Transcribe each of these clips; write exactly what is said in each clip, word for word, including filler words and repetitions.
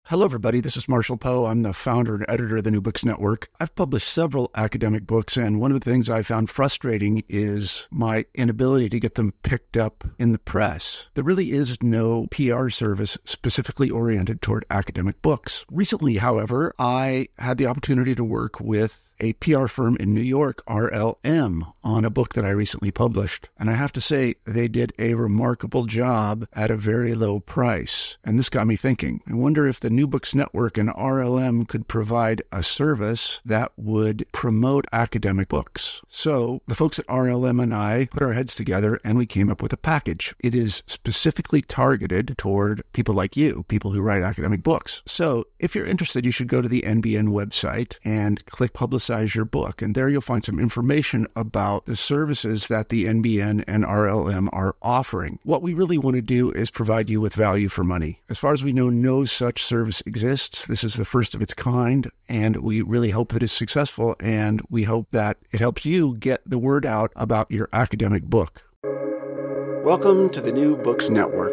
Hello, everybody. This is Marshall Poe. I'm the founder and editor of the New Books Network. I've published several academic books, and one of the things I found frustrating is my inability to get them picked up in the press. There really is no P R service specifically oriented toward academic books. Recently, however, I had the opportunity to work with a P R firm in New York, R L M, on a book that I recently published. And I have to say, they did a remarkable job at a very low price. And this got me thinking. I wonder if the New Books Network and R L M could provide a service that would promote academic books. So the folks at R L M and I put our heads together and we came up with a package. It is specifically targeted toward people like you, people who write academic books. So if you're interested, you should go to the N B N website and click Publicize your book. And there you'll find some information about the services that the N B N and R L M are offering. What we really want to do is provide you with value for money. As far as we know, no such service exists. This is the first of its kind, and we really hope that it's successful, and we hope that it helps you get the word out about your academic book. Welcome to the New Books Network.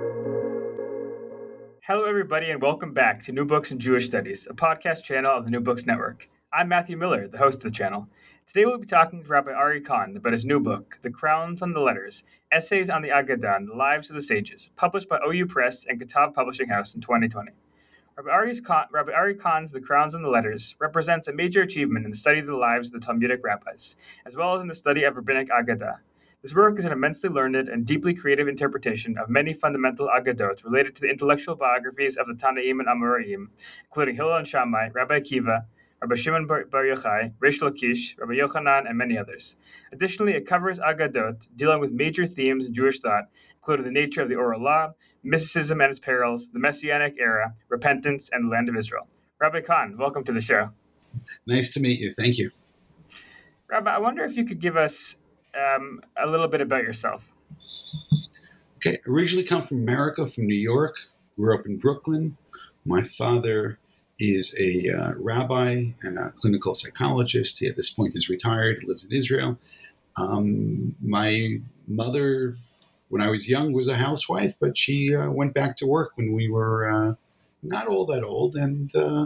Hello, everybody, and welcome back to New Books in Jewish Studies, a podcast channel of the New Books Network. I'm Matthew Miller, the host of the channel. Today we'll be talking to Rabbi Ari Kahn about his new book, The Crowns on the Letters, Essays on the Agadah and the Lives of the Sages, published by O U Press and Katav Publishing House in twenty twenty. Rabbi, Ari's Kahn, Rabbi Ari Kahn's The Crowns on the Letters represents a major achievement in the study of the lives of the Talmudic rabbis, as well as in the study of rabbinic Agadah. This work is an immensely learned and deeply creative interpretation of many fundamental Agadot related to the intellectual biographies of the Tanaim and Amoraim, including Hillel and Shammai, Rabbi Akiva, Rabbi Shimon Bar Yochai, Reish Lakish, Rabbi Yochanan, and many others. Additionally, it covers Agadot, dealing with major themes in Jewish thought, including the nature of the oral law, mysticism and its perils, the Messianic era, repentance, and the land of Israel. Rabbi Kahn, welcome to the show. Nice to meet you. Thank you. Rabbi, I wonder if you could give us um, a little bit about yourself. Okay, originally come from America, from New York, grew up in Brooklyn. My father is a uh, rabbi and a clinical psychologist. He at this point is retired, lives in Israel. Um, my mother, when I was young, was a housewife, but she uh, went back to work when we were uh, not all that old. And uh,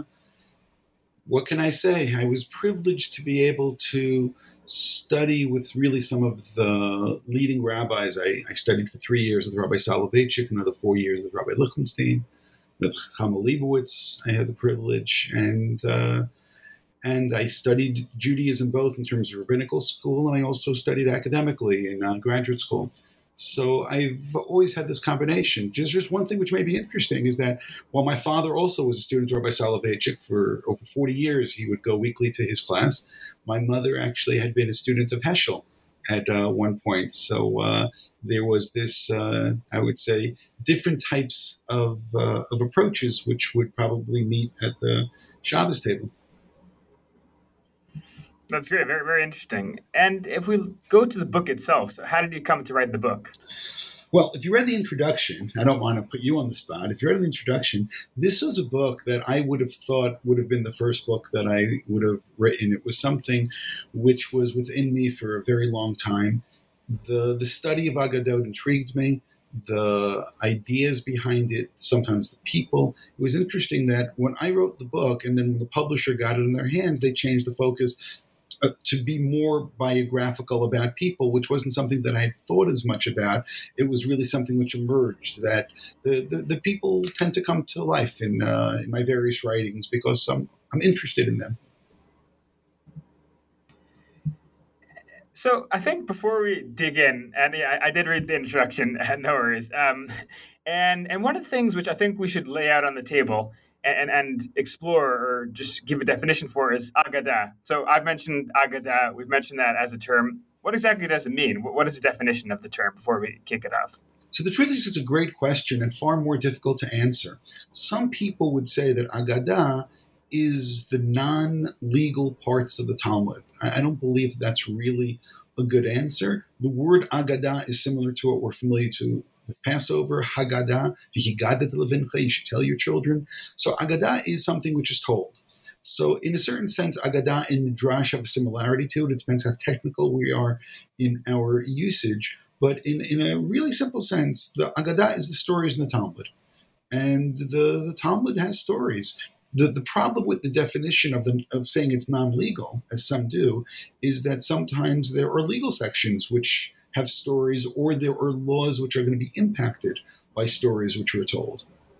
what can I say? I was privileged to be able to study with really some of the leading rabbis. I, I studied for three years with Rabbi Soloveitchik, another four years with Rabbi Lichtenstein. With Chama Leibowitz, I had the privilege, and uh, and I studied Judaism both in terms of rabbinical school, and I also studied academically in uh, graduate school. So I've always had this combination. Just, just one thing which may be interesting is that while my father also was a student of Rabbi Soloveitchik for over forty years, he would go weekly to his class. My mother actually had been a student of Heschel at uh, one point. So uh, there was this, uh, I would say, different types of uh, of approaches which would probably meet at the Shabbos table. That's great. Very, very interesting. And if we go to the book itself, so how did you come to write the book? Well, if you read the introduction, I don't want to put you on the spot. If you read the introduction, this was a book that I would have thought would have been the first book that I would have written. It was something which was within me for a very long time. The the study of Agadot intrigued me. The ideas behind it, sometimes the people. It was interesting that when I wrote the book and then when the publisher got it in their hands, they changed the focus Uh, to be more biographical about people, which wasn't something that I had thought as much about. It was really something which emerged, that the, the, the people tend to come to life in, uh, in my various writings because I'm, I'm interested in them. So I think before we dig in, and yeah, I, I did read the introduction, no worries. Um, and, and one of the things which I think we should lay out on the table and, and explore or just give a definition for is Agadah. So I've mentioned Agadah. We've mentioned that as a term. What exactly does it mean? What is the definition of the term before we kick it off? So the truth is it's a great question and far more difficult to answer. Some people would say that Agadah is the non-legal parts of the Talmud. I don't believe that's really a good answer. The word Agadah is similar to what we're familiar to with Passover, Haggadah, V'higadat levincha, you should tell your children. So Agadah is something which is told. So in a certain sense, Agadah and Midrash have a similarity to it. It depends how technical we are in our usage. But in, in a really simple sense, the Agadah is the stories in the Talmud. And the, the Talmud has stories. The, the problem with the definition of the, of saying it's non-legal, as some do, is that sometimes there are legal sections which have stories, or there are laws which are going to be impacted by stories which were told.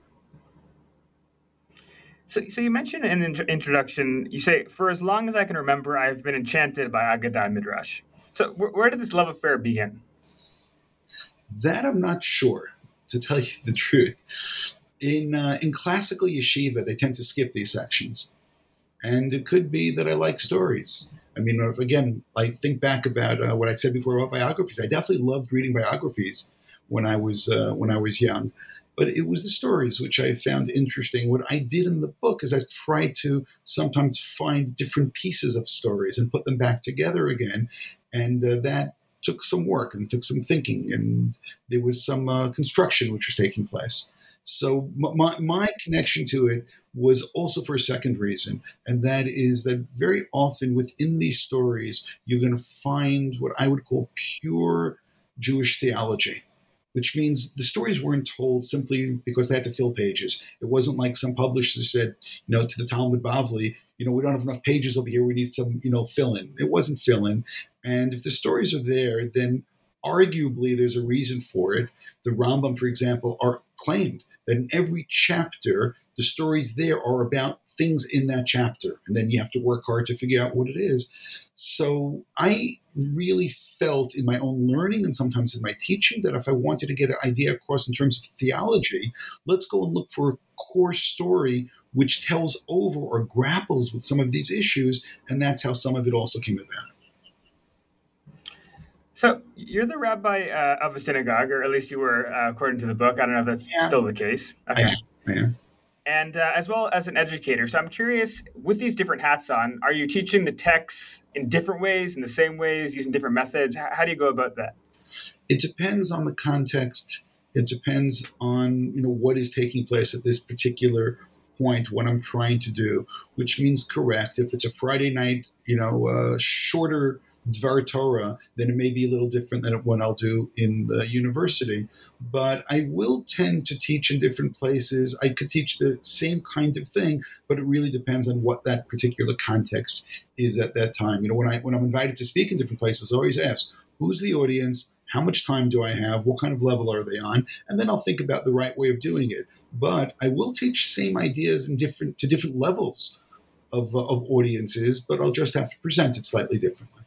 So, so you mentioned in the introduction, you say, for as long as I can remember, I've been enchanted by Agadah and Midrash. So where, where did this love affair begin? That I'm not sure, to tell you the truth. In uh, in classical yeshiva, they tend to skip these sections. And it could be that I like stories. I mean, if, again, I think back about uh, what I said before about biographies. I definitely loved reading biographies when I was uh, when I was young. But it was the stories which I found interesting. What I did in the book is I tried to sometimes find different pieces of stories and put them back together again. And uh, that took some work and took some thinking. And there was some uh, construction which was taking place. So my, my connection to it was also for a second reason. And that is that very often within these stories, you're going to find what I would call pure Jewish theology. Which means the stories weren't told simply because they had to fill pages. It wasn't like some publisher said, you know, to the Talmud Bavli, you know, we don't have enough pages over here. We need some, you know, fill in. It wasn't fill in. And if the stories are there, then arguably there's a reason for it. The Rambam, for example, are claimed that in every chapter, the stories there are about things in that chapter. And then you have to work hard to figure out what it is. So I really felt in my own learning and sometimes in my teaching that if I wanted to get an idea across in terms of theology, let's go and look for a core story which tells over or grapples with some of these issues. And that's how some of it also came about. So you're the rabbi uh, of a synagogue, or at least you were, uh, according to the book. I don't know if that's yeah. still the case. Okay. I am. I am. And uh, as well as an educator. So I'm curious, with these different hats on, are you teaching the texts in different ways, in the same ways, using different methods? How, how do you go about that? It depends on the context. It depends on, you know, what is taking place at this particular point, what I'm trying to do, which means correct. If it's a Friday night, you know, uh, shorter Dvar Torah, then it may be a little different than what I'll do in the university. But I will tend to teach in different places. I could teach the same kind of thing, but it really depends on what that particular context is at that time. You know, when I when I'm invited to speak in different places, I always ask, who's the audience? How much time do I have? What kind of level are they on? And then I'll think about the right way of doing it. But I will teach same ideas in different to different levels of, uh, of audiences, but I'll just have to present it slightly differently.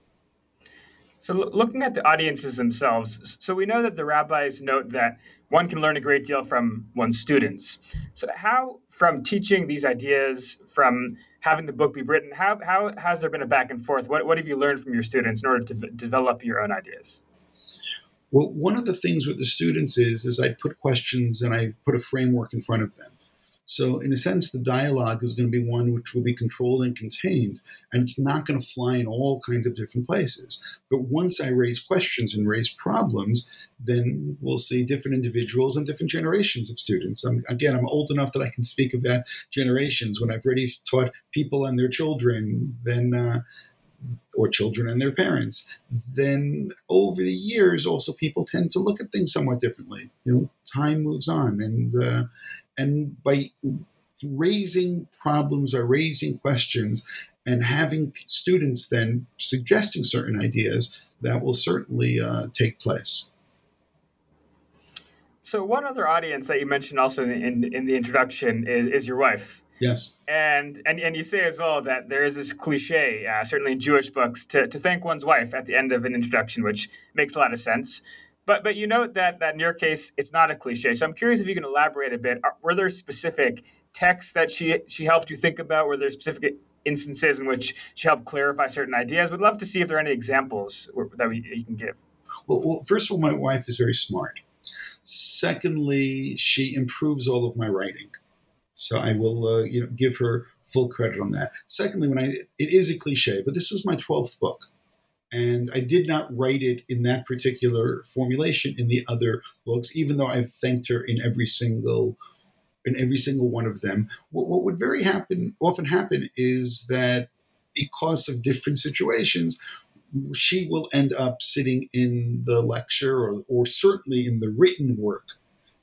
So looking at the audiences themselves, so we know that the rabbis note that one can learn a great deal from one's students. So how, from teaching these ideas, from having the book be written, how how has there been a back and forth? What what have you learned from your students in order to v- develop your own ideas? Well, one of the things with the students is, is I put questions and I put a framework in front of them. So in a sense, the dialogue is going to be one which will be controlled and contained, and it's not going to fly in all kinds of different places. But once I raise questions and raise problems, then we'll see different individuals and different generations of students. I'm, again, I'm old enough that I can speak about generations. When I've already taught people and their children, then uh, or children and their parents, then over the years, also people tend to look at things somewhat differently. You know, time moves on, and uh, And by raising problems or raising questions and having students then suggesting certain ideas, that will certainly uh, take place. So one other audience that you mentioned also in, in, in the introduction is, is your wife. Yes. And, and and you say as well that there is this cliche, uh, certainly in Jewish books, to, to thank one's wife at the end of an introduction, which makes a lot of sense. But but you note that, that in your case, it's not a cliche. So I'm curious if you can elaborate a bit. Are, were there specific texts that she she helped you think about? Were there specific instances in which she helped clarify certain ideas? We'd love to see if there are any examples that we, you can give. Well, well, first of all, my wife is very smart. Secondly, she improves all of my writing. So I will uh, you know, give her full credit on that. Secondly, when I it is a cliche, but this was my twelfth book. And I did not write it in that particular formulation in the other books, even though I've thanked her in every single in every single one of them. What, what would very happen often happen is that because of different situations, she will end up sitting in the lecture or, or certainly in the written work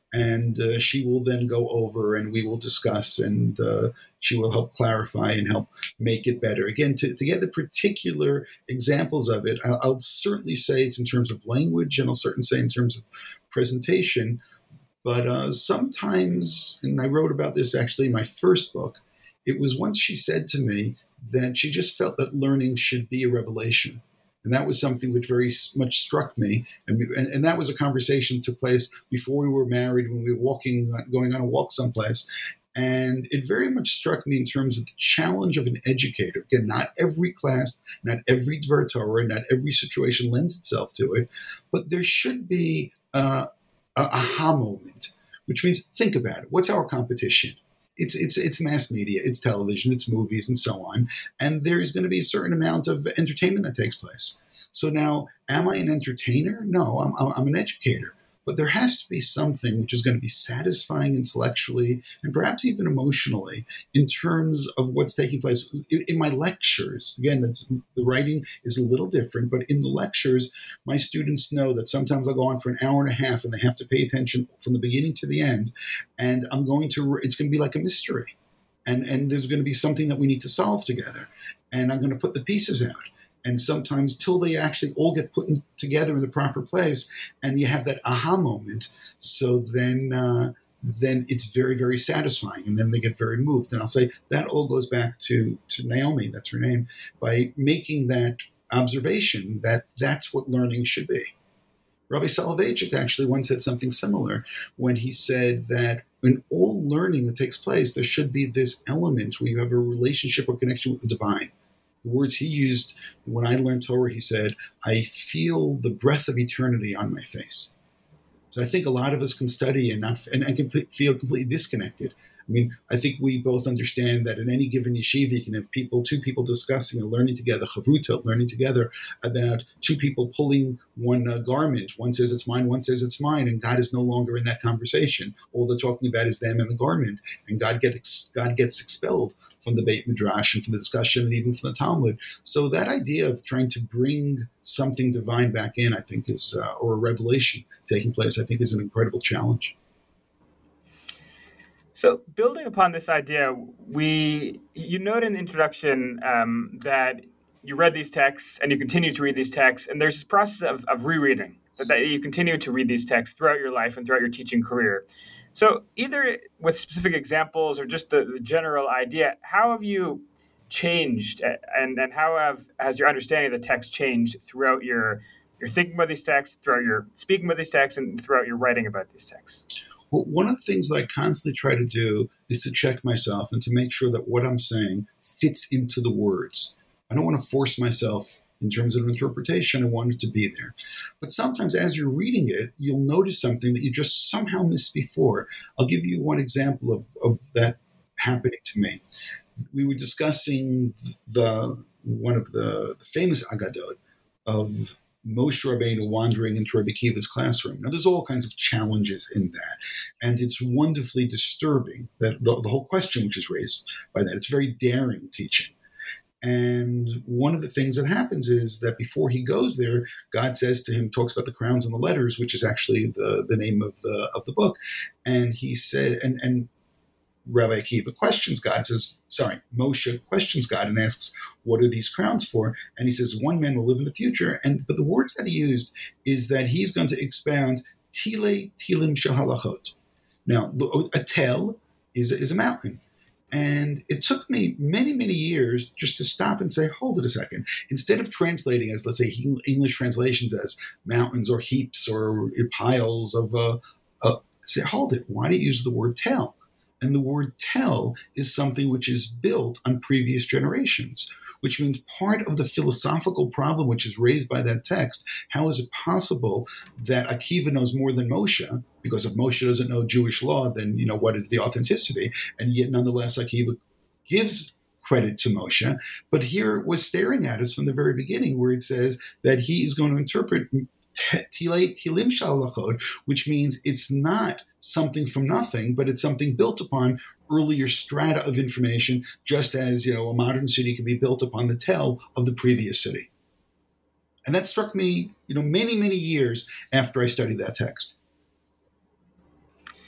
And uh, she will then go over and we will discuss, and uh, she will help clarify and help make it better. Again, to, to get the particular examples of it, I'll, I'll certainly say it's in terms of language, and I'll certainly say in terms of presentation. But uh, sometimes, and I wrote about this actually in my first book, it was once she said to me that she just felt that learning should be a revelation. And that was something which very much struck me. And, and, and that was a conversation that took place before we were married, when we were walking, going on a walk someplace. And it very much struck me in terms of the challenge of an educator. Again, not every class, not every Dvar Torah, not every situation lends itself to it, but there should be uh, a aha moment, which means think about it. What's our competition? It's it's it's mass media, it's television, it's movies, and so on. And there's going to be a certain amount of entertainment that takes place. So now, am I an entertainer? No, I'm, I'm an educator. But there has to be something which is going to be satisfying intellectually and perhaps even emotionally in terms of what's taking place. In, in my lectures, again, that's, the writing is a little different, but in the lectures, my students know that sometimes I'll go on for an hour and a half and they have to pay attention from the beginning to the end. And I'm going to, it's going to be like a mystery. And, and there's going to be something that we need to solve together. And I'm going to put the pieces out. And sometimes till they actually all get put in, together in the proper place, and you have that aha moment. So then, uh, then it's very, very satisfying, and then they get very moved. And I'll say that all goes back to to Naomi, that's her name, by making that observation that that's what learning should be. Rabbi Soloveitchik actually once said something similar when he said that in all learning that takes place, there should be this element where you have a relationship or connection with the divine. The words he used when I learned Torah, he said, I feel the breath of eternity on my face. So I think a lot of us can study and not and, and can feel completely disconnected. I mean, I think we both understand that in any given yeshiva, you can have people, two people discussing and learning together, chavruta, learning together about two people pulling one uh, garment. One says it's mine, one says it's mine, and God is no longer in that conversation. All they're talking about is them and the garment, and God gets God gets expelled from the Beit Midrash and from the discussion and even from the Talmud. So that idea of trying to bring something divine back in, I think is, uh, or a revelation taking place, I think is an incredible challenge. So building upon this idea, we you note in the introduction um, that you read these texts and you continue to read these texts, and there's this process of, of rereading, that, that you continue to read these texts throughout your life and throughout your teaching career. So either with specific examples or just the, the general idea, how have you changed and, and how have has your understanding of the text changed throughout your, your thinking about these texts, throughout your speaking about these texts, and throughout your writing about these texts? Well, one of the things that I constantly try to do is to check myself and to make sure that what I'm saying fits into the words. I don't want to force myself in terms of interpretation. I want it to be there. But sometimes as you're reading it, you'll notice something that you just somehow missed before. I'll give you one example of, of that happening to me. We were discussing the one of the, the famous Agadot of Moshe Rabbeinu wandering into Rabbi Akiva's classroom. Now, there's all kinds of challenges in that. And it's wonderfully disturbing, that the, the whole question which is raised by that. It's very daring teaching. And one of the things that happens is that before he goes there, God says to him, talks about the crowns and the letters, which is actually the, the name of the of the book. And he said, and, and Rabbi Akiva questions God, says, sorry, Moshe questions God and asks, what are these crowns for? And he says, one man will live in the future. And but the words that he used is that he's going to expound Tile Tilim Shahalachot. Now, a tel is, is a mountain. And it took me many, many years just to stop and say, hold it a second. Instead of translating as, let's say, English translations as mountains or heaps or piles of, uh, uh, say, hold it. Why do you use the word tell? And the word tell is something which is built on previous generations, which means part of the philosophical problem which is raised by that text, how is it possible that Akiva knows more than Moshe? Because if Moshe doesn't know Jewish law, then, you know, what is the authenticity? And yet, nonetheless, Akiva gives credit to Moshe. But here it was staring at us from the very beginning, where it says that he is going to interpret Tilim Shalachot, which means it's not something from nothing, but it's something built upon earlier strata of information, just as, you know, a modern city can be built upon the tell of the previous city. And that struck me, you know, many, many years after I studied that text.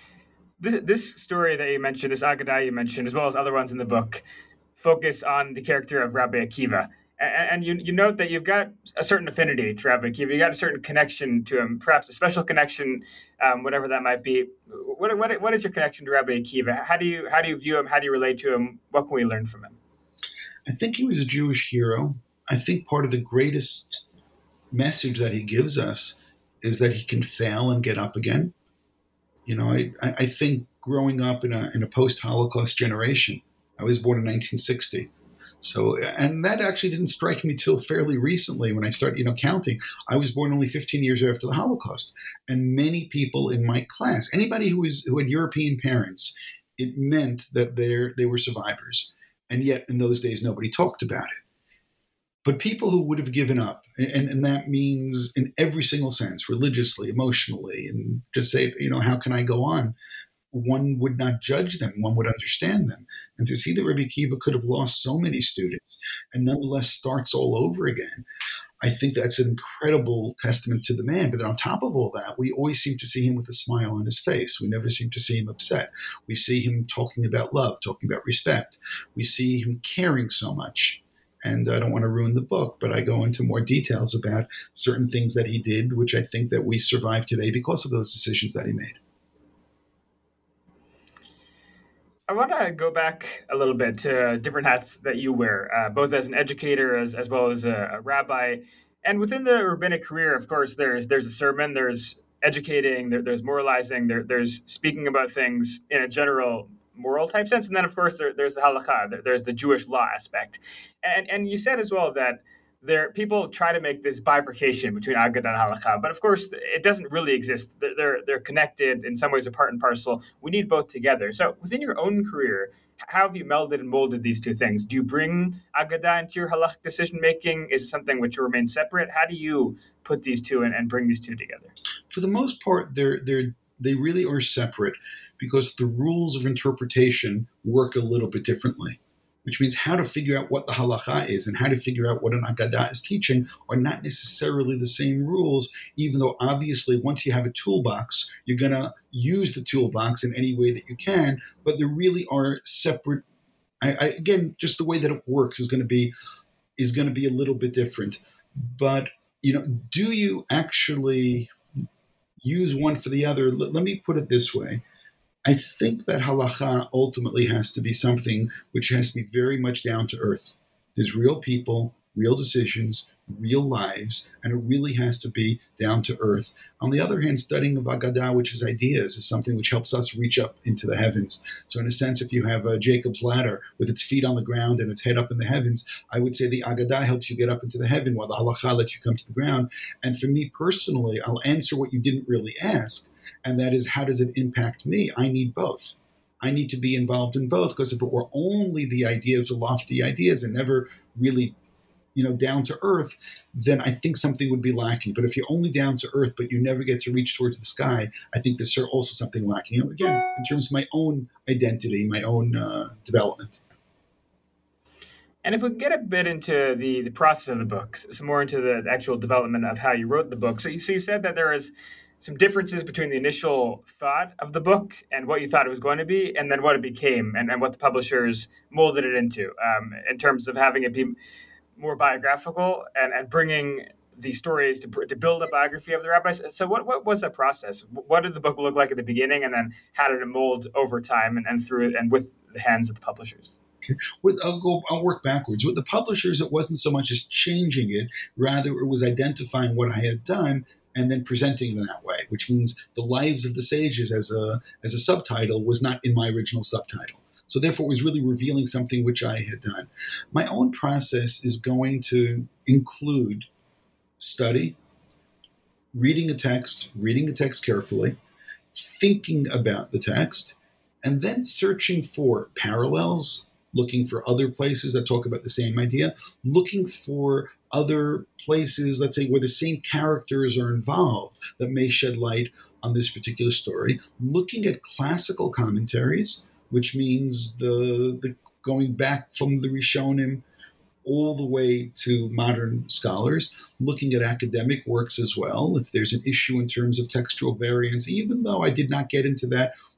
This, this story that you mentioned, this Agadah you mentioned, as well as other ones in the book, focus on the character of Rabbi Akiva. And, and you, you note that you've got a certain affinity to Rabbi Akiva. You got a certain connection to him, perhaps a special connection, um, whatever that might be. What, what, what is your connection to Rabbi Akiva? How do you how do you view him? How do you relate to him? What can we learn from him? I think he was a Jewish hero. I think part of the greatest message that he gives us is that he can fail and get up again. You know, I, I think growing up in a in a post-Holocaust generation, I was born in nineteen sixty. So, and that actually didn't strike me till fairly recently when I started, you know, counting. I was born only fifteen years after the Holocaust. And many people in my class, anybody who was who had European parents, it meant that they're, they were survivors. And yet in those days, nobody talked about it. But people who would have given up, and, and that means in every single sense, religiously, emotionally, and just say, you know, how can I go on? One would not judge them. One would understand them. And to see that Rabbi Akiva could have lost so many students and nonetheless starts all over again, I think that's an incredible testament to the man. But then on top of all that, we always seem to see him with a smile on his face. We never seem to see him upset. We see him talking about love, talking about respect. We see him caring so much. And I don't want to ruin the book, but I go into more details about certain things that he did, which I think that we survive today because of those decisions that he made. I want to go back a little bit to different hats that you wear, uh, both as an educator as, as well as a, a rabbi. And within the rabbinic career, of course, there's there's a sermon, there's educating, there, there's moralizing, there, there's speaking about things in a general moral type sense. And then, of course, there, there's the halakha, there, there's the Jewish law aspect. And and you said as well that there people try to make this bifurcation between Agadah and halakha, but of course it doesn't really exist. They're, they're they're connected in some ways, are part and parcel. We need both together. So within your own career, how have you melded and molded these two things? Do you bring Agadah into your halachic decision making? Is it something which will remain separate? How do you put these two and, and bring these two together? For the most part, they're they're they really are separate because the rules of interpretation work a little bit differently. Which means how to figure out what the halacha is and how to figure out what an Agadah is teaching are not necessarily the same rules, even though obviously once you have a toolbox, you're going to use the toolbox in any way that you can, but there really are separate. I, I, again, just the way that it works is going to be is going to be a little bit different. But, you know, do you actually use one for the other? Let, let me put it this way. I think that halacha ultimately has to be something which has to be very much down to earth. There's real people, real decisions, real lives, and it really has to be down to earth. On the other hand, studying of Agadah, which is ideas, is something which helps us reach up into the heavens. So in a sense, if you have a Jacob's ladder with its feet on the ground and its head up in the heavens, I would say the Agadah helps you get up into the heaven while the halacha lets you come to the ground. And for me personally, I'll answer what you didn't really ask. And that is, how does it impact me? I need both. I need to be involved in both, because if it were only the ideas, the lofty ideas, and never really, you know, down to earth, then I think something would be lacking. But if you're only down to earth, but you never get to reach towards the sky, I think there's also something lacking. You know, again, in terms of my own identity, my own uh, development. And if we get a bit into the, the process of the book, some more into the actual development of how you wrote the book. So you, so you said that there is some differences between the initial thought of the book and what you thought it was going to be, and then what it became, and, and what the publishers molded it into, um, in terms of having it be more biographical and, and bringing the stories to to build a biography of the rabbis. So what, what was that process? What did the book look like at the beginning, and then how did it mold over time and, and through and with the hands of the publishers? Okay. With, I'll go. I'll work backwards. With the publishers, it wasn't so much as changing it; rather, it was identifying what I had done and then presenting it in that way. Which means the Lives of the Sages as a as a subtitle was not in my original subtitle. So therefore, it was really revealing something which I had done. My own process is going to include study, reading a text, reading the text carefully, thinking about the text, and then searching for parallels, looking for other places that talk about the same idea, looking for other places, let's say, where the same characters are involved that may shed light on this particular story, looking at classical commentaries, which means the, the going back from the Rishonim all the way to modern scholars, looking at academic works as well. If there's an issue in terms of textual variance, even though I did not get into that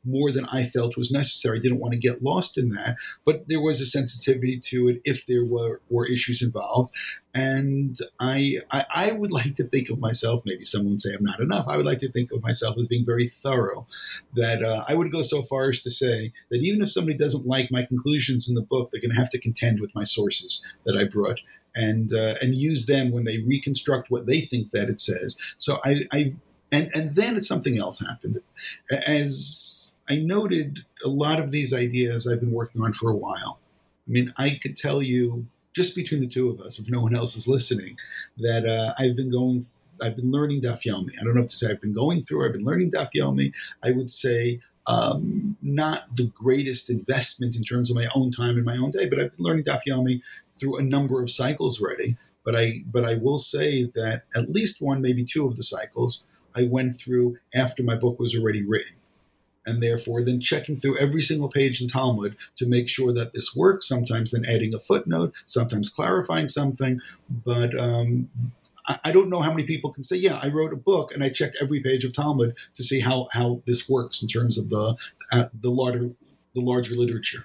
more than I felt was necessary. I didn't want to get lost in that, but there was a sensitivity to it if there were, were issues involved. And I, I I would like to think of myself, maybe someone would say I'm not enough, I would like to think of myself as being very thorough, that uh, I would go so far as to say that even if somebody doesn't like my conclusions in the book, they're going to have to contend with my sources that I brought and uh, and use them when they reconstruct what they think that it says. So I, I and, and then it's something else happened. As I noted, a lot of these ideas I've been working on for a while. I mean, I could tell you, just between the two of us, if no one else is listening, that uh, I've been going, I've been learning Daf Yomi. I don't know if to say I've been going through, I've been learning Daf Yomi. I would say um, not the greatest investment in terms of my own time and my own day, but I've been learning Daf Yomi through a number of cycles already. But I, but I will say that at least one, maybe two of the cycles I went through after my book was already written. And therefore then checking through every single page in Talmud to make sure that this works, sometimes then adding a footnote, sometimes clarifying something. But um, I, I don't know how many people can say, yeah, I wrote a book and I checked every page of Talmud to see how, how this works in terms of the, uh, the, larger, the larger literature.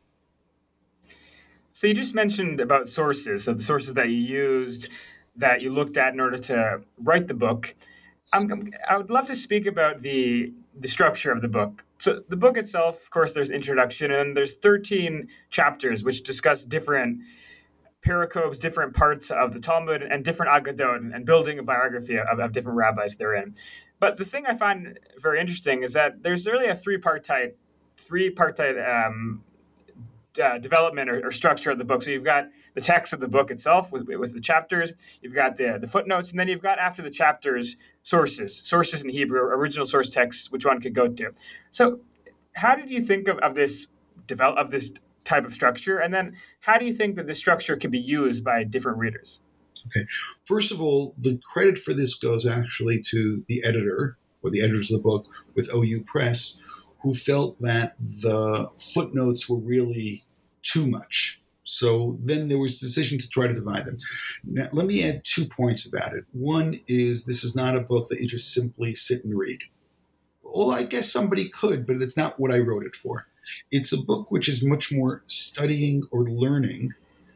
So you just mentioned about sources, so the sources that you used, that you looked at in order to write the book. I'm, I would love to speak about the the structure of the book. So the book itself, of course, there's introduction, and there's thirteen chapters which discuss different pericopes, different parts of the Talmud, and different Aggadot, and building a biography of, of different rabbis therein. But the thing I find very interesting is that there's really a three-partite, three-partite um, Uh, development or, or structure of the book. So you've got the text of the book itself with, with the chapters, you've got the, the footnotes, and then you've got after the chapters sources, sources in Hebrew, original source texts, which one could go to. So how did you think of, of this develop of this type of structure? And then how do you think that this structure can be used by different readers? Okay. First of all, the credit for this goes actually to the editor or the editors of the book with O U Press, who felt that the footnotes were really too much. So then there was a decision to try to divide them. Now, let me add two points about it. One is this is not a book that you just simply sit and read. Well, I guess somebody could, but it's not what I wrote it for. It's a book which is much more studying or learning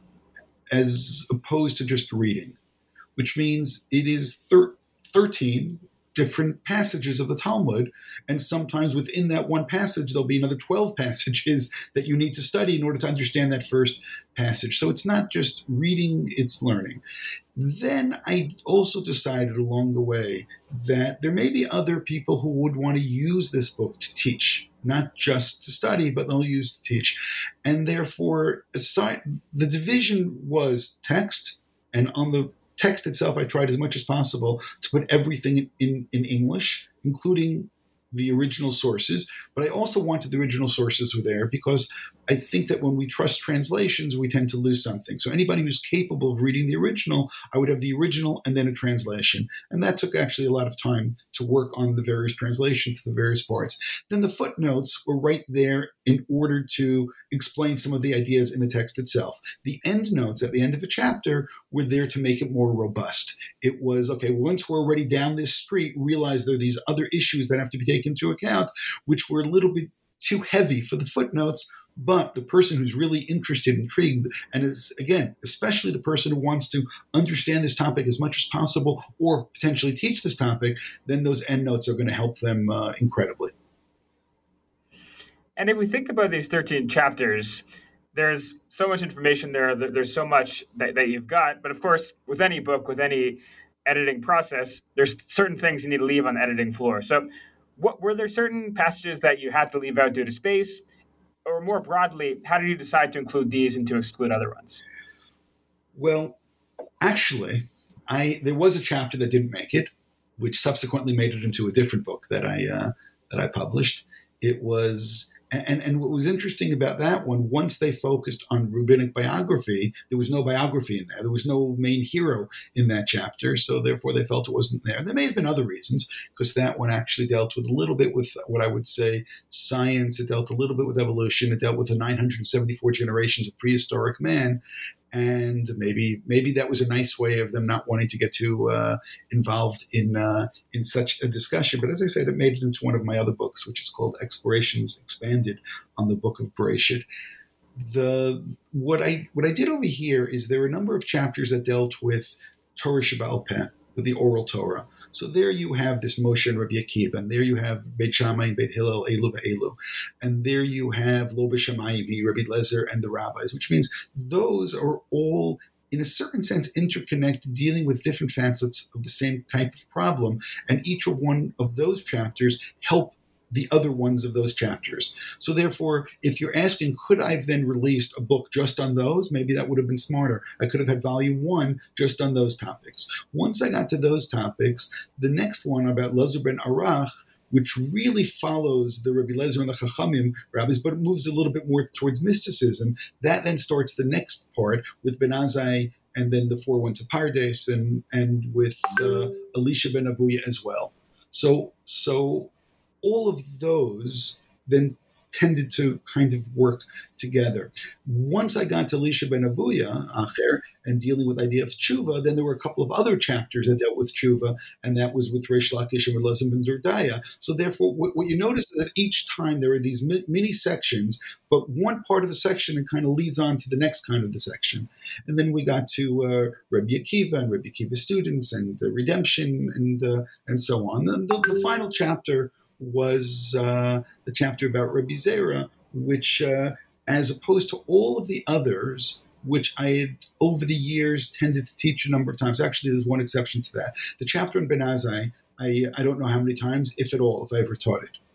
as opposed to just reading, which means it is thir- thirteen different passages of the Talmud, and sometimes within that one passage, there'll be another twelve passages that you need to study in order to understand that first passage. So it's not just reading, it's learning. Then I also decided along the way that there may be other people who would want to use this book to teach, not just to study, but they'll use to teach. And therefore, aside, the division was text, and on the text itself, I tried as much as possible to put everything in, in English, including the original sources. But I also wanted the original sources were there because I think that when we trust translations, we tend to lose something. So anybody who's capable of reading the original, I would have the original and then a translation. And that took actually a lot of time to work on the various translations to the various parts. Then the footnotes were right there in order to explain some of the ideas in the text itself. The endnotes at the end of a chapter were there to make it more robust. It was, okay, once we're already down this street, realize there are these other issues that have to be taken into account, which were a little bit too heavy for the footnotes. But the person who's really interested, intrigued, and is, again, especially the person who wants to understand this topic as much as possible or potentially teach this topic, then those endnotes are going to help them uh, incredibly. And if we think about these thirteen chapters, there's so much information there. There's so much that, that you've got. But of course, with any book, with any editing process, there's certain things you need to leave on the editing floor. So what, were there certain passages that you had to leave out due to space? Or more broadly, how did you decide to include these and to exclude other ones? Well, actually, I there was a chapter that didn't make it, which subsequently made it into a different book that I uh, that I published. It was, and, and what was interesting about that one, once they focused on rabbinic biography, there was no biography in there. There was no main hero in that chapter, so therefore they felt it wasn't there. And there may have been other reasons, because that one actually dealt with a little bit with what I would say science. It dealt a little bit with evolution. It dealt with the nine hundred seventy-four generations of prehistoric man. And maybe maybe that was a nice way of them not wanting to get too uh, involved in uh, in such a discussion. But as I said, it made it into one of my other books, which is called Explorations Expanded on the Book of Bereshit. The what I what I did over here is there were a number of chapters that dealt with Torah Shebaal Peh, with the oral Torah. So there you have this Moshe and Rabbi Akiva, and there you have Beit Shammai and Beit Hillel, Elu ve'Elu, and there you have Lo B'Shamayim, Rabbi Lezer, and the rabbis, which means those are all, in a certain sense, interconnected, dealing with different facets of the same type of problem, and each of one of those chapters help the other ones of those chapters. So therefore, if you're asking, could I have then released a book just on those? Maybe that would have been smarter. I could have had volume one just on those topics. Once I got to those topics, the next one about Lezer ben Arach, which really follows the Rabbi Lezer and the Chachamim rabbis, but it moves a little bit more towards mysticism, that then starts the next part with Ben Azai, and then the four went to Pardes, and, and with uh, Elisha ben Avuya as well. So, so all of those then tended to kind of work together. Once I got to Elisha ben Avuya, Acher, and dealing with the idea of tshuva, then there were a couple of other chapters that dealt with tshuva, and that was with Reish Lakish and Elazar ben Dordaya. So therefore, what, what you notice is that each time there are these mi- mini sections, but one part of the section it kind of leads on to the next kind of the section. And then we got to uh, Rabbi Akiva and Rabbi Akiva's students and uh, redemption and uh, and so on. The, the, the final chapter was uh, the chapter about Rabbi Zera, which, uh, as opposed to all of the others, which I had over the years tended to teach a number of times. Actually, there's one exception to that. The chapter on Ben Azai, I, I don't know how many times, if at all, if I ever taught it.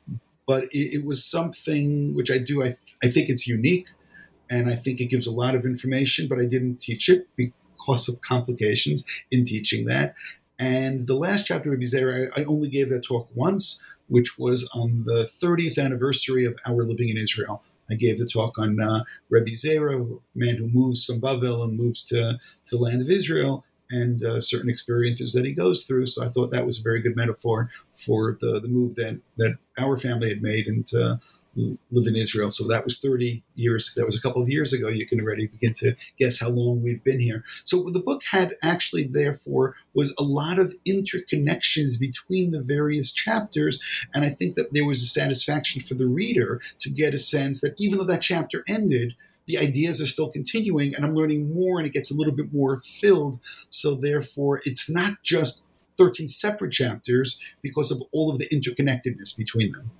But it, it was something which I do, I, th- I think it's unique, and I think it gives a lot of information, but I didn't teach it because of complications in teaching that. And the last chapter of Rabbi Zera, I, I only gave that talk once, which was on the thirtieth anniversary of our living in Israel. I gave the talk on uh, Rabbi Zera, a man who moves from Bavel and moves to, to the land of Israel, and uh, certain experiences that he goes through. So I thought that was a very good metaphor for the, the move that, that our family had made into live in Israel. So that was thirty years. That was a couple of years ago. You can already begin to guess how long we've been here. So the book had actually, therefore, was a lot of interconnections between the various chapters. And I think that there was a satisfaction for the reader to get a sense that even though that chapter ended, the ideas are still continuing, and I'm learning more, and it gets a little bit more filled. So therefore, it's not just thirteen separate chapters because of all of the interconnectedness between them.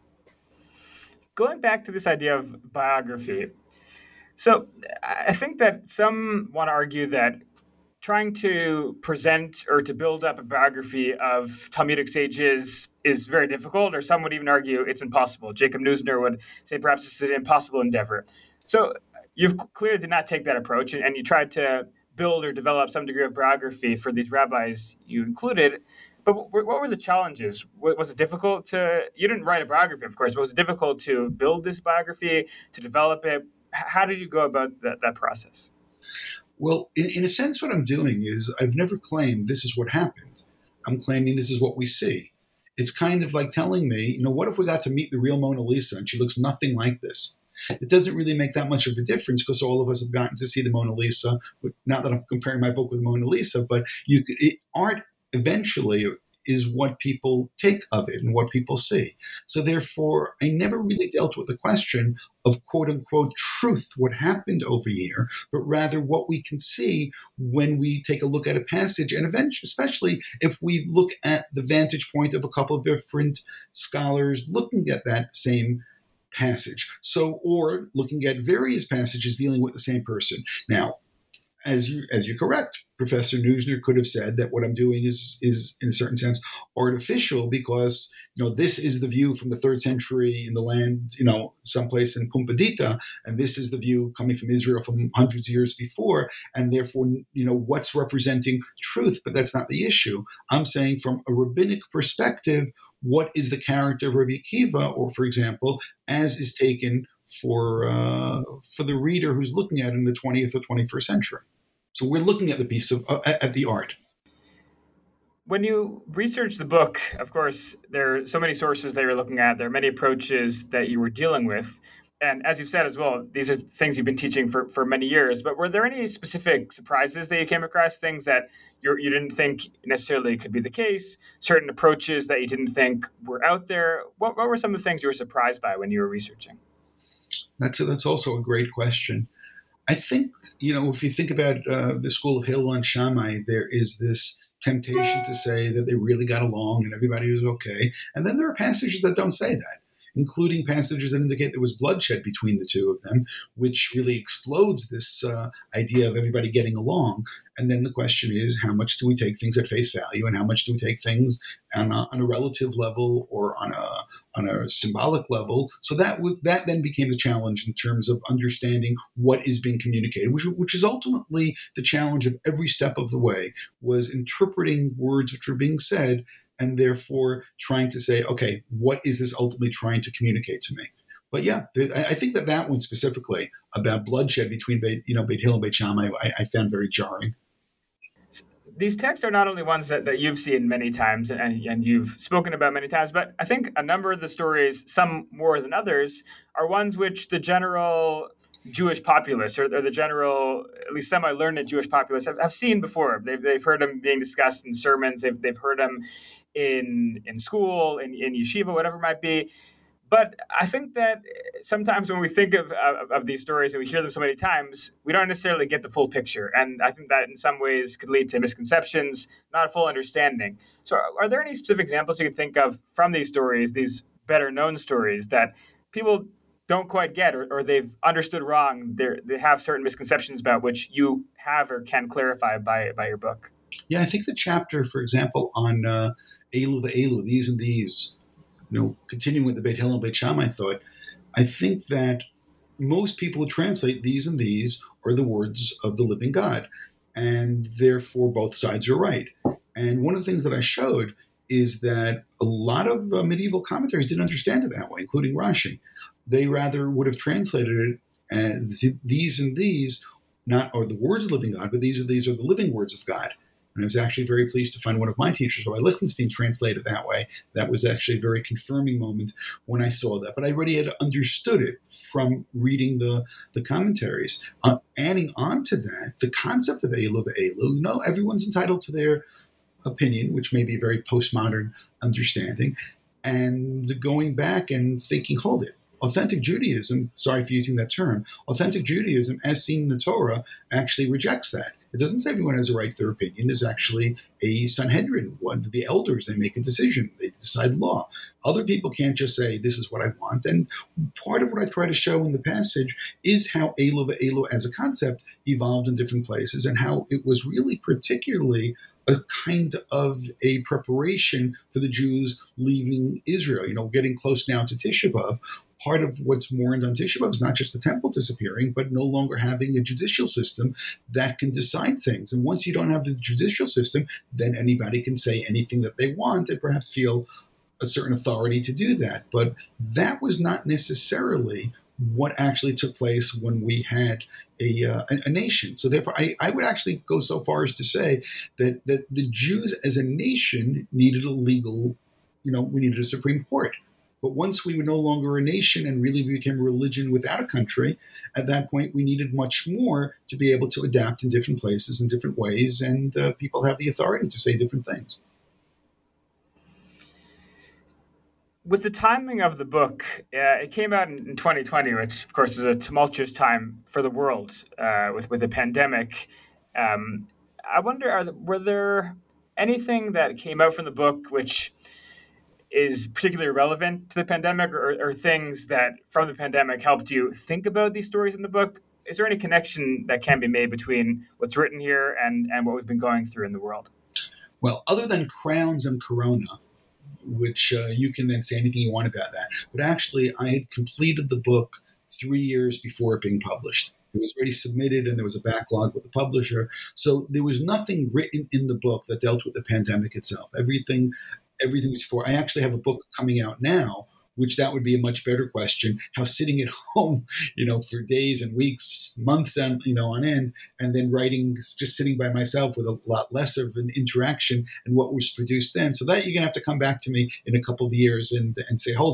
Going back to this idea of biography, so I think that some want to argue that trying to present or to build up a biography of Talmudic sages is very difficult, or some would even argue it's impossible. Jacob Neusner would say perhaps it's an impossible endeavor. So you've clearly did not take that approach, and, and you tried to build or develop some degree of biography for these rabbis you included. But what were the challenges? Was it difficult to, you didn't write a biography, of course, but was it difficult to build this biography, to develop it? How did you go about that, that process? Well, in, in a sense, what I'm doing is I've never claimed this is what happened. I'm claiming this is what we see. It's kind of like telling me, you know, what if we got to meet the real Mona Lisa and she looks nothing like this? It doesn't really make that much of a difference because all of us have gotten to see the Mona Lisa. Not that I'm comparing my book with Mona Lisa, but you could, it, art eventually is what people take of it and what people see. So therefore, I never really dealt with the question of quote unquote truth, what happened over here, but rather what we can see when we take a look at a passage, and eventually, especially if we look at the vantage point of a couple of different scholars looking at that same passage. So, or looking at various passages dealing with the same person. Now, as you as you're correct, Professor Neusner could have said that what I'm doing is is in a certain sense artificial because you know this is the view from the third century in the land, you know, someplace in Pumbedita, and this is the view coming from Israel from hundreds of years before, and therefore you know what's representing truth. But that's not the issue. I'm saying from a rabbinic perspective, what is the character of Rabbi Akiva, or for example, as is taken for uh, for the reader who's looking at it in the twentieth or twenty-first century. So we're looking at the piece of uh, at the art. When you research the book, of course, there are so many sources that you're looking at. There are many approaches that you were dealing with. And as you've said as well, these are things you've been teaching for, for many years. But were there any specific surprises that you came across, things that you you didn't think necessarily could be the case, certain approaches that you didn't think were out there? What, what were some of the things you were surprised by when you were researching? That's a, that's also a great question. I think, you know, if you think about uh, the school of Hillel and Shammai, there is this temptation to say that they really got along and everybody was okay. And then there are passages that don't say that, including passages that indicate there was bloodshed between the two of them, which really explodes this uh, idea of everybody getting along. And then the question is, how much do we take things at face value, and how much do we take things on a, on a relative level or on a on a symbolic level? So that w- that then became the challenge in terms of understanding what is being communicated, which, which is ultimately the challenge of every step of the way, was interpreting words which are being said and therefore trying to say, okay, what is this ultimately trying to communicate to me? But yeah, I think that that one specifically about bloodshed between Beit, you know, Beit Hillel and Beit Shammai, I, I found very jarring. These texts are not only ones that, that you've seen many times and, and you've spoken about many times, but I think a number of the stories, some more than others, are ones which the general Jewish populace or, or the general, at least semi-learned Jewish populace have, have seen before. They've, they've heard them being discussed in sermons. They've, they've heard them in in school, in, in yeshiva, whatever it might be. But I think that sometimes when we think of, of, of these stories and we hear them so many times, we don't necessarily get the full picture. And I think that in some ways could lead to misconceptions, not a full understanding. So are, are there any specific examples you can think of from these stories, these better known stories that people don't quite get or, or they've understood wrong? They're, they have certain misconceptions about which you have or can clarify by, by your book? Yeah, I think the chapter, for example, on uh, Elu the Elu, these and these, you know, continuing with the Beit Hillel and Beit Shammai thought, I think that most people would translate these and these are the words of the living God, and therefore both sides are right. And one of the things that I showed is that a lot of uh, medieval commentaries didn't understand it that way, including Rashi. They rather would have translated it as these and these not are the words of the living God, but these are these are the living words of God. And I was actually very pleased to find one of my teachers, Rabbi Lichtenstein, translated that way. That was actually a very confirming moment when I saw that. But I already had understood it from reading the, the commentaries. Uh, adding on to that, the concept of Elu Elu, you know, everyone's entitled to their opinion, which may be a very postmodern understanding. And going back and thinking, hold it. Authentic Judaism, sorry for using that term, authentic Judaism, as seen in the Torah, actually rejects that. It doesn't say everyone has a right to their opinion. There's actually a Sanhedrin, one of the elders. They make a decision. They decide law. Other people can't just say, this is what I want. And part of what I try to show in the passage is how Elu Elu as a concept evolved in different places and how it was really particularly a kind of a preparation for the Jews leaving Israel, you know, getting close now to Tisha B'Av. Part of what's mourned on Tisha B'Av is not just the temple disappearing, but no longer having a judicial system that can decide things. And once you don't have the judicial system, then anybody can say anything that they want and perhaps feel a certain authority to do that. But that was not necessarily what actually took place when we had a, uh, a nation. So therefore, I, I would actually go so far as to say that, that the Jews as a nation needed a legal, you know, we needed a Supreme Court. But once we were no longer a nation and really became a religion without a country, at that point we needed much more to be able to adapt in different places in different ways, and uh, people have the authority to say different things. With the timing of the book, uh, it came out in, in twenty twenty, which of course is a tumultuous time for the world uh, with with a pandemic. Um, I wonder, are, were there anything that came out from the book which is particularly relevant to the pandemic, or, or things that from the pandemic helped you think about these stories in the book? Is there any connection that can be made between what's written here and, and what we've been going through in the world? Well, other than crowns and corona, which uh, you can then say anything you want about that, but actually I had completed the book three years before it being published. It was already submitted and there was a backlog with the publisher. So there was nothing written in the book that dealt with the pandemic itself. Everything Everything was for. I actually have a book coming out now, which that would be a much better question. How sitting at home, you know, for days and weeks, months on, you know, on end, and then writing, just sitting by myself with a lot less of an interaction and what was produced then. So that you're gonna have to come back to me in a couple of years and and say, hold it,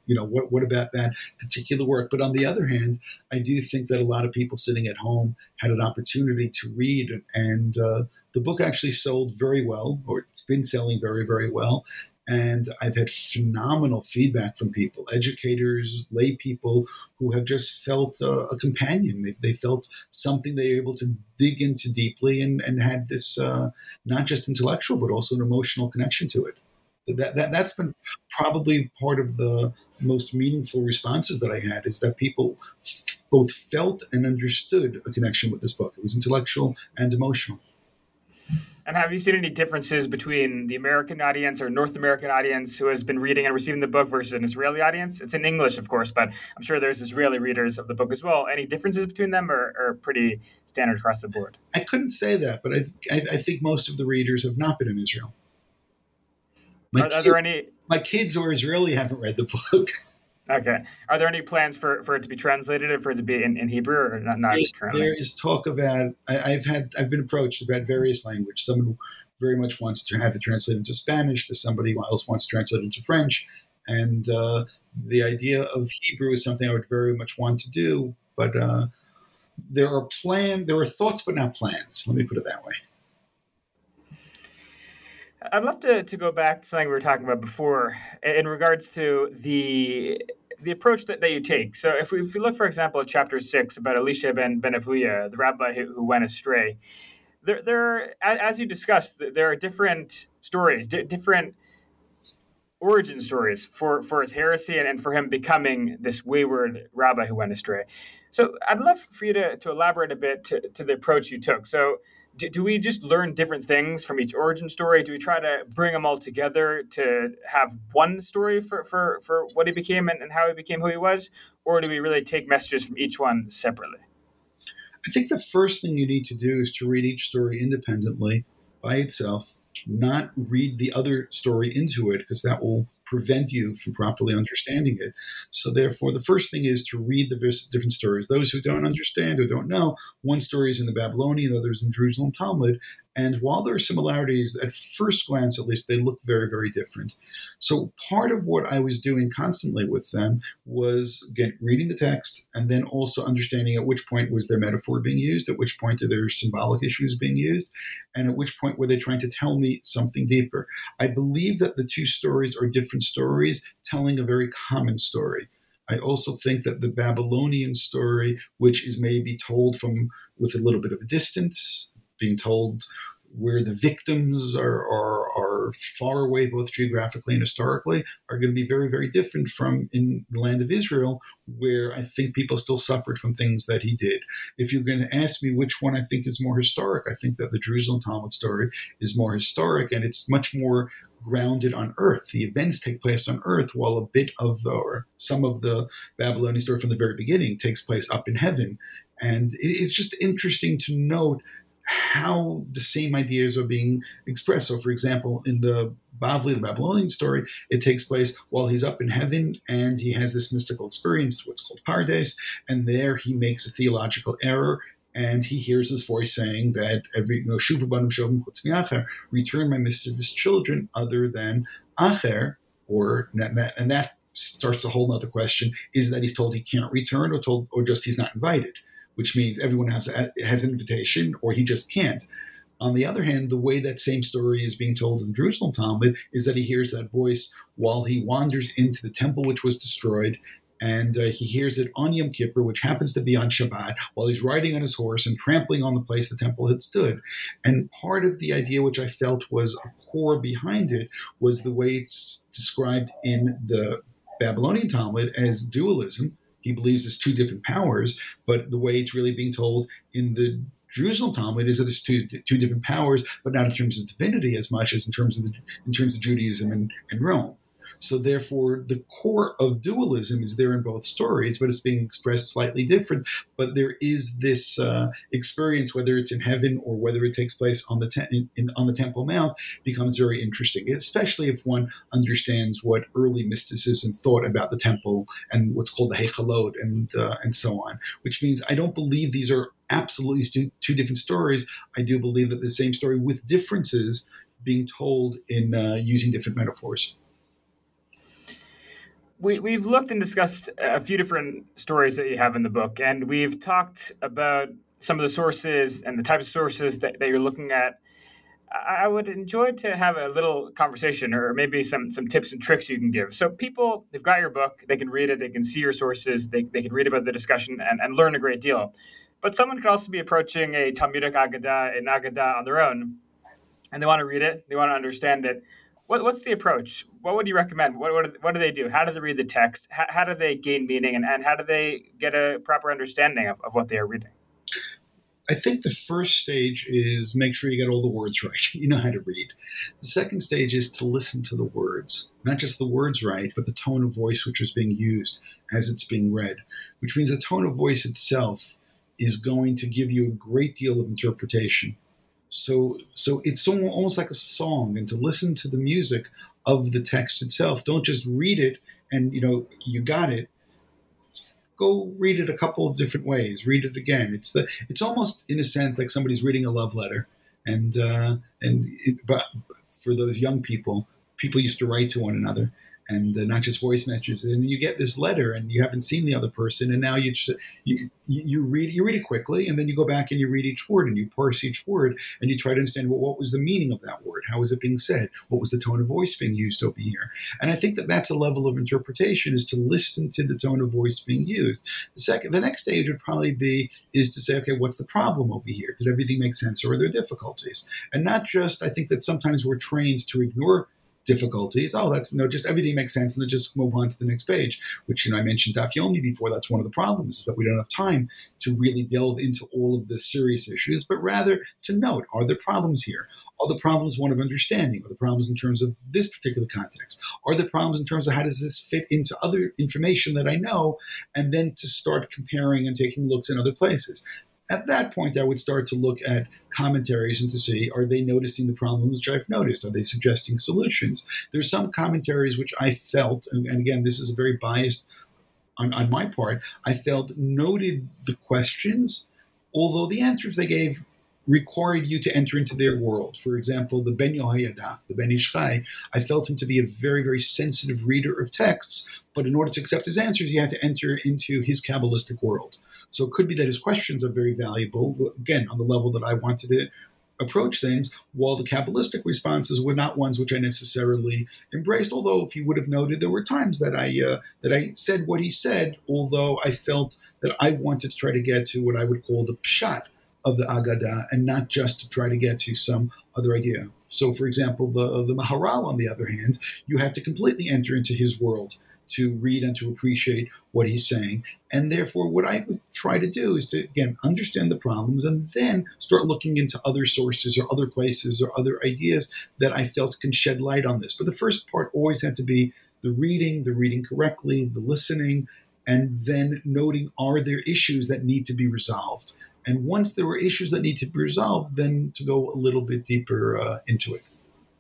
you know, what, what about that particular work? But on the other hand, I do think that a lot of people sitting at home had an opportunity to read, and uh, the book actually sold very well, or it's been selling very, very well. And I've had phenomenal feedback from people, educators, lay people, who have just felt uh, a companion. They, they felt something they were able to dig into deeply, and, and had this uh, not just intellectual, but also an emotional connection to it. That, that, that's been probably part of the most meaningful responses that I had, is that people f- both felt and understood a connection with this book. It was intellectual and emotional. And have you seen any differences between the American audience or North American audience who has been reading and receiving the book versus an Israeli audience? It's in English, of course, but I'm sure there's Israeli readers of the book as well. Any differences between them, or, or pretty standard across the board? I couldn't say that, but I, I, I think most of the readers have not been in Israel. My, Are, kid, are there any? my kids who are Israeli haven't read the book. Okay. Are there any plans for, for it to be translated, or for it to be in, in Hebrew, or not, not There's, currently? there is talk about, I, I've had, I've been approached about various languages. Someone very much wants to have it translated into Spanish. There's somebody else wants to translate it into French. And uh, the idea of Hebrew is something I would very much want to do. But uh, there are plan, there are thoughts, but not plans. Let me put it that way. I'd love to, to go back to something we were talking about before in regards to the the approach that, that you take. So if we, if we look, for example, at chapter six about Elisha ben, ben Avuya, the rabbi who, who went astray, there, there, as you discussed, there are different stories, di- different origin stories for, for his heresy and, and for him becoming this wayward rabbi who went astray. So I'd love for you to, to elaborate a bit to, to the approach you took. So do, do we just learn different things from each origin story? Do we try to bring them all together to have one story for, for, for what he became and, and how he became who he was? Or do we really take messages from each one separately? I think the first thing you need to do is to read each story independently by itself, not read the other story into it, because that will prevent you from properly understanding it. So therefore, the first thing is to read the different stories. Those who don't understand or don't know, one story is in the Babylonian, the other is in Jerusalem Talmud. And while there are similarities, at first glance, at least, they look very, very different. So part of what I was doing constantly with them was, again, reading the text, and then also understanding at which point was their metaphor being used, at which point are their symbolic issues being used, and at which point were they trying to tell me something deeper. I believe that the two stories are different stories telling a very common story. I also think that the Babylonian story, which is maybe told from with a little bit of a distance, being told where the victims are, are, are far away, both geographically and historically, are going to be very, very different from in the land of Israel, where I think people still suffered from things that he did. If you're going to ask me which one I think is more historic, I think that the Jerusalem Talmud story is more historic, and it's much more grounded on earth. The events take place on earth, while a bit of the, or some of the Babylonian story from the very beginning takes place up in heaven. And it's just interesting to note how the same ideas are being expressed. So, for example, in the Bavli, the Babylonian story, it takes place while he's up in heaven and he has this mystical experience, what's called Pardes, and there he makes a theological error, and he hears this voice saying that every, you know, Shuvu banim shovim chutz mi'acher, return my mischievous children other than Acher, or and that starts a whole other question: is that he's told he can't return, or told, or just he's not invited? Which means everyone has has an invitation, or he just can't. On the other hand, the way that same story is being told in Jerusalem Talmud is that he hears that voice while he wanders into the temple which was destroyed, and uh, he hears it on Yom Kippur, which happens to be on Shabbat, while he's riding on his horse and trampling on the place the temple had stood. And part of the idea which I felt was a core behind it was the way it's described in the Babylonian Talmud as dualism. He believes there's two different powers, but the way it's really being told in the Jerusalem Talmud is that there's two two different powers, but not in terms of divinity as much as in terms of the, in terms of Judaism and, and Rome. So therefore, the core of dualism is there in both stories, but it's being expressed slightly different. But there is this uh, experience, whether it's in heaven or whether it takes place on the te- in, on the Temple Mount, becomes very interesting, especially if one understands what early mysticism thought about the temple and what's called the Hechalot and uh, and so on. Which means I don't believe these are absolutely two, two different stories. I do believe that the same story with differences being told in uh, using different metaphors. we, we've looked and discussed a few different stories that you have in the book, and we've talked about some of the sources and the types of sources that, that you're looking at. I would enjoy to have a little conversation or maybe some some tips and tricks you can give. So people, they've got your book, they can read it, they can see your sources, they, they can read about the discussion and, and learn a great deal. But someone could also be approaching a Talmudic Agadah, an Agadah on their own, and they want to read it, they want to understand it. What, what's the approach? What would you recommend? What, what, what do they do? How do they read the text? How, how do they gain meaning? And, and how do they get a proper understanding of, of what they are reading? I think the first stage is make sure you get all the words right. You know how to read. The second stage is to listen to the words, not just the words right, but the tone of voice which is being used as it's being read, which means the tone of voice itself is going to give you a great deal of interpretation. So, so it's so, almost like a song, and to listen to the music of the text itself. Don't just read it and, you know, you got it. Go read it a couple of different ways. Read it again. It's the. It's almost, in a sense, like somebody's reading a love letter. And uh, and it, but for those young people, people used to write to one another, and uh, not just voice messages. And then you get this letter, and you haven't seen the other person, and now you just, you you read you read it quickly, and then you go back and you read each word, and you parse each word, and you try to understand, well, what was the meaning of that word? How was it being said? What was the tone of voice being used over here? And I think that that's a level of interpretation, is to listen to the tone of voice being used. The second, the next stage would probably be is to say, okay, what's the problem over here? Did everything make sense, or are there difficulties? And not just, I think that sometimes we're trained to ignore difficulties. Oh, that's, you know, just everything makes sense, and then just move on to the next page, which, you know, I mentioned Daf Yomi before. That's one of the problems, is that we don't have time to really delve into all of the serious issues, but rather to note, are there problems here? Are the problems one of understanding? Are the problems in terms of this particular context? Are the problems in terms of how does this fit into other information that I know? And then to start comparing and taking looks in other places. At that point, I would start to look at commentaries and to see, are they noticing the problems which I've noticed? Are they suggesting solutions? There's some commentaries which I felt, and again, this is a very biased on, on my part, I felt noted the questions, although the answers they gave required you to enter into their world. For example, the Ben Yehoyada, the Ben Ish Chai, I felt him to be a very, very sensitive reader of texts, but in order to accept his answers, you had to enter into his Kabbalistic world. So it could be that his questions are very valuable, again, on the level that I wanted to approach things, while the Kabbalistic responses were not ones which I necessarily embraced, although if you would have noted, there were times that I uh, that I said what he said, although I felt that I wanted to try to get to what I would call the pshat of the Agadah, and not just to try to get to some other idea. So, for example, the, the Maharal, on the other hand, you had to completely enter into his world to read and to appreciate what he's saying. And therefore, what I would try to do is to, again, understand the problems and then start looking into other sources or other places or other ideas that I felt can shed light on this. But the first part always had to be the reading, the reading correctly, the listening, and then noting, are there issues that need to be resolved? And once there were issues that need to be resolved, then to go a little bit deeper uh, into it.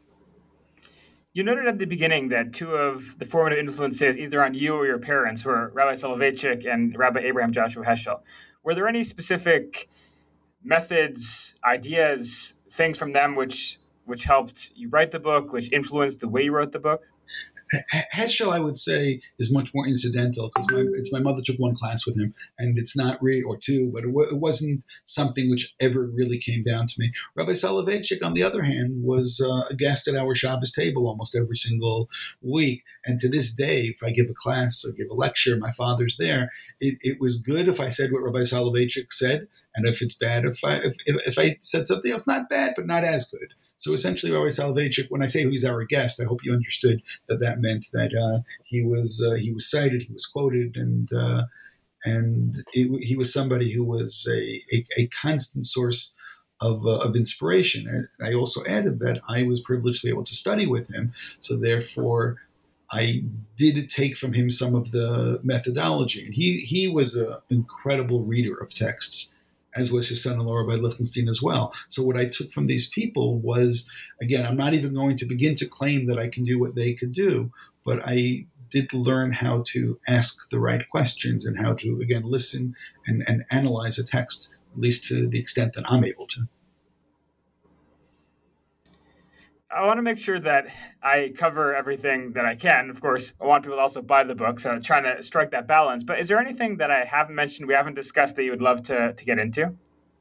You noted at the beginning that two of the formative influences, either on you or your parents, were Rabbi Soloveitchik and Rabbi Abraham Joshua Heschel. Were there any specific methods, ideas, things from them which which helped you write the book, which influenced the way you wrote the book? Heschel, I would say, is much more incidental because my, it's my mother took one class with him, and it's not really, or two, but it, w- it wasn't something which ever really came down to me. Rabbi Soloveitchik, on the other hand, was uh, a guest at our Shabbos table almost every single week. And to this day, if I give a class or give a lecture, my father's there. It, it was good if I said what Rabbi Soloveitchik said, and if it's bad, if I if, if, if I said something else, not bad, but not as good. So essentially, Rabbi Soloveitchik, when I say he's our guest, I hope you understood that that meant that uh, he was uh, he was cited, he was quoted, and uh, and it, he was somebody who was a, a, a constant source of uh, of inspiration. And I also added that I was privileged to be able to study with him, so therefore I did take from him some of the methodology. And he he was an incredible reader of texts, as was his son-in-law, Rabbi Lichtenstein, as well. So what I took from these people was, again, I'm not even going to begin to claim that I can do what they could do, but I did learn how to ask the right questions and how to, again, listen and, and analyze a text, at least to the extent that I'm able to. I want to make sure that I cover everything that I can. Of course, I want people to also buy the book, so I'm trying to strike that balance. But is there anything that I haven't mentioned, we haven't discussed, that you would love to, to get into?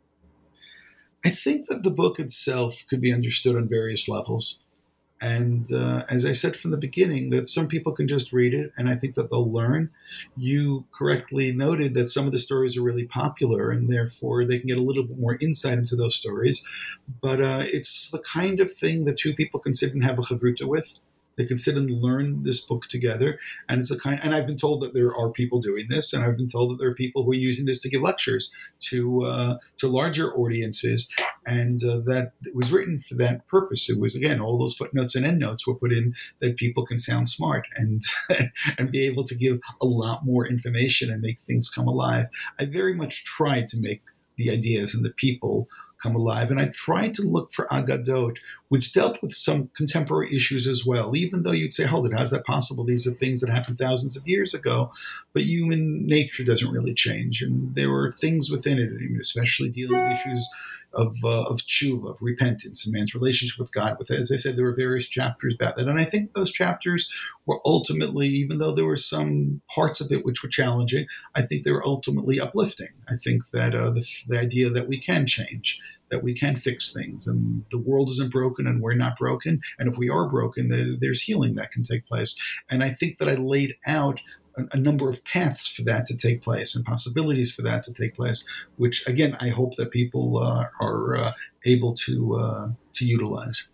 I think that the book itself could be understood on various levels. And uh, as I said from the beginning, that some people can just read it, and I think that they'll learn. You correctly noted that some of the stories are really popular, and therefore they can get a little bit more insight into those stories. But uh, it's the kind of thing that two people can sit and have a chavruta with. They can sit and learn this book together, and it's a kind. And I've been told that there are people doing this, and I've been told that there are people who are using this to give lectures to uh, to larger audiences, and uh, that it was written for that purpose. It was, again, all those footnotes and endnotes were put in that people can sound smart and and be able to give a lot more information and make things come alive. I very much tried to make the ideas and the people come alive. And I tried to look for Agadot, which dealt with some contemporary issues as well, even though you'd say, hold it, how's that possible? These are things that happened thousands of years ago, but human nature doesn't really change. And there were things within it, especially dealing with issues of uh, of tshuva, of repentance, and man's relationship with God. With, as I said, there were various chapters about that. And I think those chapters were ultimately, even though there were some parts of it which were challenging, I think they were ultimately uplifting. I think that uh, the, the idea that we can change, that we can fix things, and the world isn't broken and we're not broken. And if we are broken, there, there's healing that can take place. And I think that I laid out a number of paths for that to take place and possibilities for that to take place, which, again, I hope that people uh, are uh, able to uh, to utilize.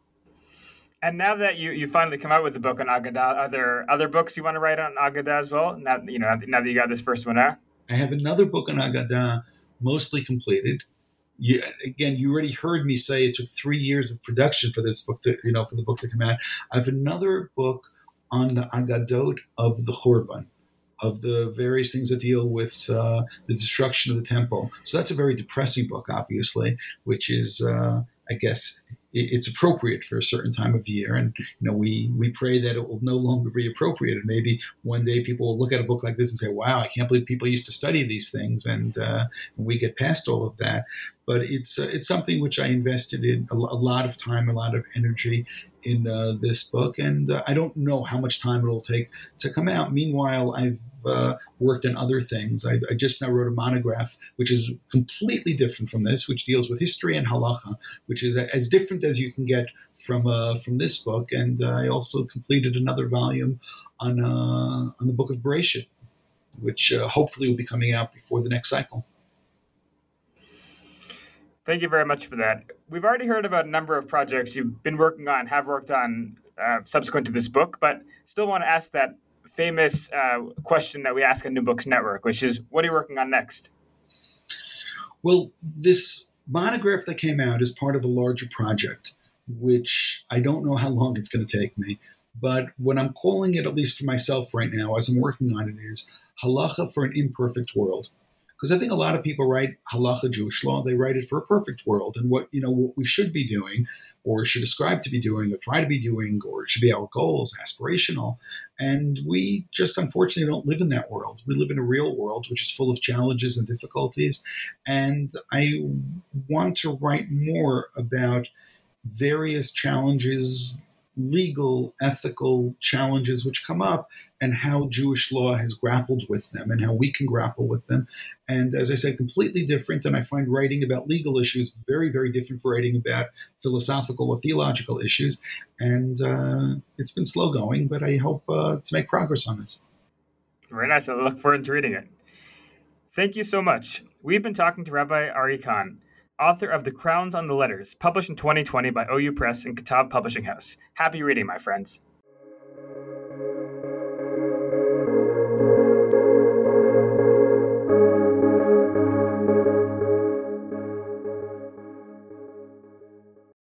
And now that you, you finally come out with the book on Agadah, are there other books you want to write on Agadah as well? Now, you know, now that you got this first one out? I have another book on Agadah, mostly completed. You, again, you already heard me say it took three years of production for this book to, you know, for the book to come out. I have another book on the Agadot of the Churban, of the various things that deal with uh, the destruction of the temple. So that's a very depressing book, obviously, which is, uh, I guess, it's appropriate for a certain time of year. And, you know, we, we pray that it will no longer be appropriate. And maybe one day people will look at a book like this and say, wow, I can't believe people used to study these things. And, uh, and we get past all of that. But it's uh, it's something which I invested in a, a lot of time, a lot of energy in uh, this book. And uh, I don't know how much time it will take to come out. Meanwhile, I've uh, worked on other things. I, I just now wrote a monograph, which is completely different from this, which deals with history and halacha, which is as different as you can get from uh, from this book. And uh, I also completed another volume on uh, on the book of Bereshit, which uh, hopefully will be coming out before the next cycle. Thank you very much for that. We've already heard about a number of projects you've been working on, have worked on uh, subsequent to this book, but still want to ask that famous uh, question that we ask on New Books Network, which is, what are you working on next? Well, this monograph that came out is part of a larger project, which I don't know how long it's going to take me, but what I'm calling it, at least for myself right now, as I'm working on it, is Halacha for an Imperfect World. Because I think a lot of people write halacha Jewish law, they write it for a perfect world. And what, you know, what we should be doing, or should ascribe to be doing, or try to be doing, or it should be our goals, aspirational. And we just unfortunately don't live in that world. We live in a real world, which is full of challenges and difficulties. And I want to write more about various challenges, legal, ethical challenges which come up, and how Jewish law has grappled with them and how we can grapple with them. And as I said, completely different. And I find writing about legal issues very, very different from writing about philosophical or theological issues. And uh, it's been slow going, but I hope uh, to make progress on this. Very nice. I look forward to reading it. Thank you so much. We've been talking to Rabbi Aryeh Kahn, author of The Crowns on the Letters, published in twenty twenty by O U Press and Katav Publishing House. Happy reading, my friends.